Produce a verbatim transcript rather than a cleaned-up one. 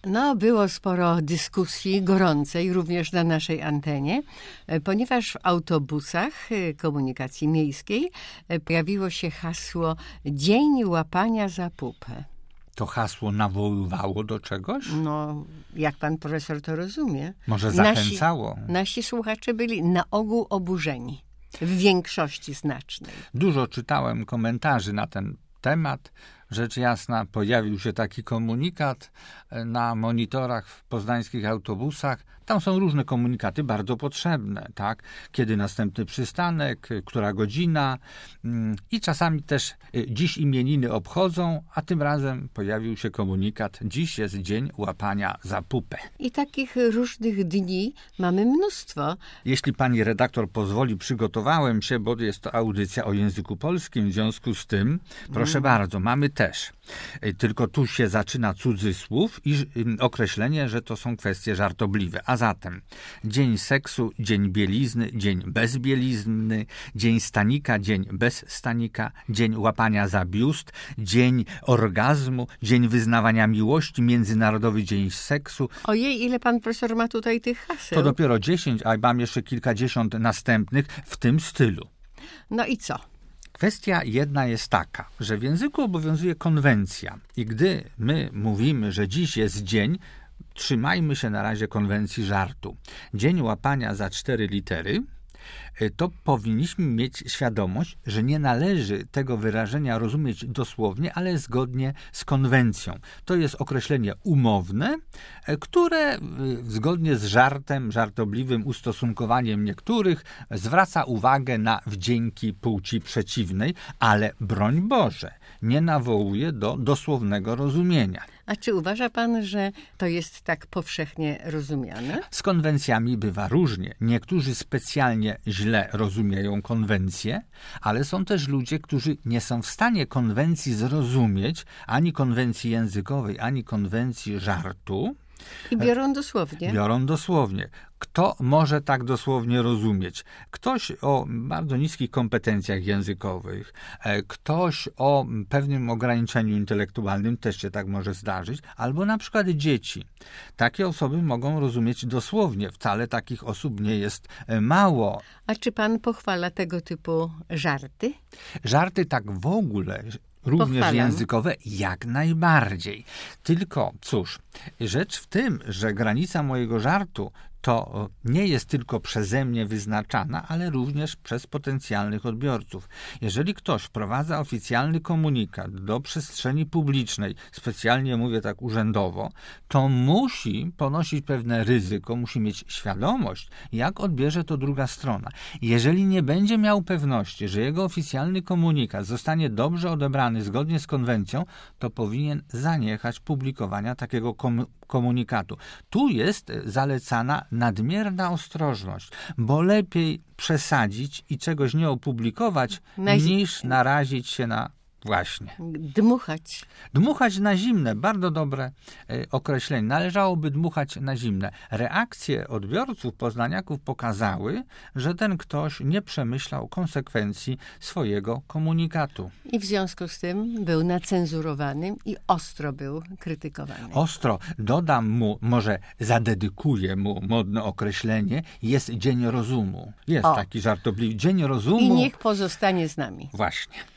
No, było sporo dyskusji gorącej również na naszej antenie, ponieważ w autobusach komunikacji miejskiej pojawiło się hasło Dzień łapania za pupę. To hasło nawoływało do czegoś? No, jak pan profesor to rozumie? Może zachęcało? Nasi, nasi słuchacze byli na ogół oburzeni. W większości znacznej. Dużo czytałem komentarzy na ten temat. Rzecz jasna, pojawił się taki komunikat na monitorach w poznańskich autobusach. Tam są różne komunikaty bardzo potrzebne, tak? Kiedy następny przystanek, która godzina i czasami też dziś imieniny obchodzą, a tym razem pojawił się komunikat: dziś jest dzień łapania za pupę. I takich różnych dni mamy mnóstwo. Jeśli pani redaktor pozwoli, przygotowałem się, bo jest to audycja o języku polskim, w związku z tym, proszę mm. bardzo, mamy też. Tylko tu się zaczyna cudzysłów i określenie, że to są kwestie żartobliwe. A zatem dzień seksu, dzień bielizny, dzień bez bielizny, dzień stanika, dzień bez stanika, dzień łapania za biust, dzień orgazmu, dzień wyznawania miłości, międzynarodowy dzień seksu. Ojej, ile pan profesor ma tutaj tych haseł? To dopiero dziesięć, a mam jeszcze kilkadziesiąt następnych w tym stylu. No i co? Kwestia jedna jest taka, że w języku obowiązuje konwencja i gdy my mówimy, że dziś jest dzień, trzymajmy się na razie konwencji żartu. Dzień łapania za cztery litery, to powinniśmy mieć świadomość, że nie należy tego wyrażenia rozumieć dosłownie, ale zgodnie z konwencją. To jest określenie umowne, które zgodnie z żartem, żartobliwym ustosunkowaniem niektórych zwraca uwagę na wdzięki płci przeciwnej, ale broń Boże, nie nawołuje do dosłownego rozumienia. A czy uważa pan, że to jest tak powszechnie rozumiane? Z konwencjami bywa różnie. Niektórzy specjalnie źle rozumieją konwencję, ale są też ludzie, którzy nie są w stanie konwencji zrozumieć, ani konwencji językowej, ani konwencji żartu. I biorą dosłownie. Biorą dosłownie. Kto może tak dosłownie rozumieć? Ktoś o bardzo niskich kompetencjach językowych, ktoś o pewnym ograniczeniu intelektualnym, też się tak może zdarzyć, albo na przykład dzieci. Takie osoby mogą rozumieć dosłownie. Wcale takich osób nie jest mało. A czy pan pochwala tego typu żarty? Żarty tak w ogóle... Również Pochwalam. Językowe jak najbardziej. Tylko cóż, rzecz w tym, że granica mojego żartu to nie jest tylko przeze mnie wyznaczana, ale również przez potencjalnych odbiorców. Jeżeli ktoś wprowadza oficjalny komunikat do przestrzeni publicznej, specjalnie mówię tak urzędowo, to musi ponosić pewne ryzyko, musi mieć świadomość, jak odbierze to druga strona. Jeżeli nie będzie miał pewności, że jego oficjalny komunikat zostanie dobrze odebrany zgodnie z konwencją, to powinien zaniechać publikowania takiego komu- komunikatu. Tu jest zalecana nadmierna ostrożność, bo lepiej przesadzić i czegoś nie opublikować, Nazi- niż narazić się na właśnie. Dmuchać. Dmuchać na zimne, bardzo dobre y, określenie. Należałoby dmuchać na zimne. Reakcje odbiorców, poznaniaków pokazały, że ten ktoś nie przemyślał konsekwencji swojego komunikatu. I w związku z tym był nacenzurowany i ostro był krytykowany. Ostro. Dodam mu, może zadedykuję mu modne określenie, jest Dzień Rozumu. Jest o. taki żartobliwy Dzień Rozumu. I niech pozostanie z nami. Właśnie.